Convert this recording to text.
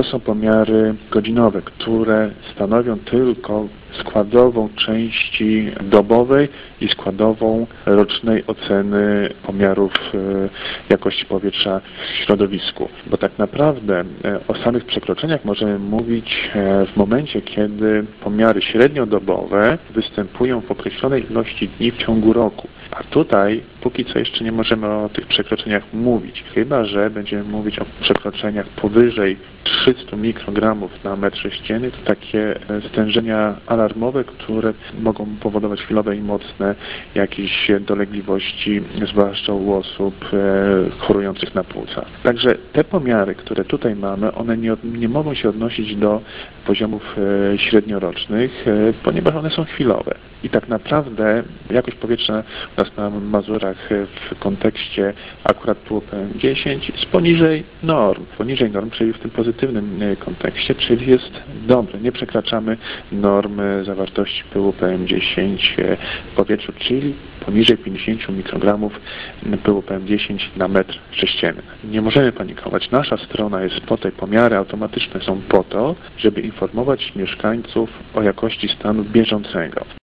To są pomiary godzinowe, które stanowią tylko składową części dobowej i składową rocznej oceny pomiarów jakości powietrza w środowisku. Bo tak naprawdę o samych przekroczeniach możemy mówić w momencie, kiedy pomiary średniodobowe występują w określonej ilości dni w ciągu roku. A tutaj póki co jeszcze nie możemy o tych przekroczeniach mówić, chyba że będziemy mówić o przekroczeniach powyżej 300 mikrogramów na metr sześcienny. To takie stężenia alarmowe, które mogą powodować chwilowe i mocne jakieś dolegliwości, zwłaszcza u osób chorujących na płuca. Także te pomiary, które tutaj mamy, one nie mogą się odnosić do poziomów średniorocznych, ponieważ one są chwilowe. I tak naprawdę jakość powietrza u nas na Mazurach w kontekście akurat pyłu PM10 jest poniżej norm, czyli w tym pozytywnym kontekście, czyli jest dobre. Nie przekraczamy normy zawartości pyłu PM10 w powietrzu, czyli poniżej 50 mikrogramów pyłu PM10 na metr sześcienny. Nie możemy panikować. Nasza strona jest po tej pomiary automatyczne są po to, żeby informować mieszkańców o jakości stanu bieżącego.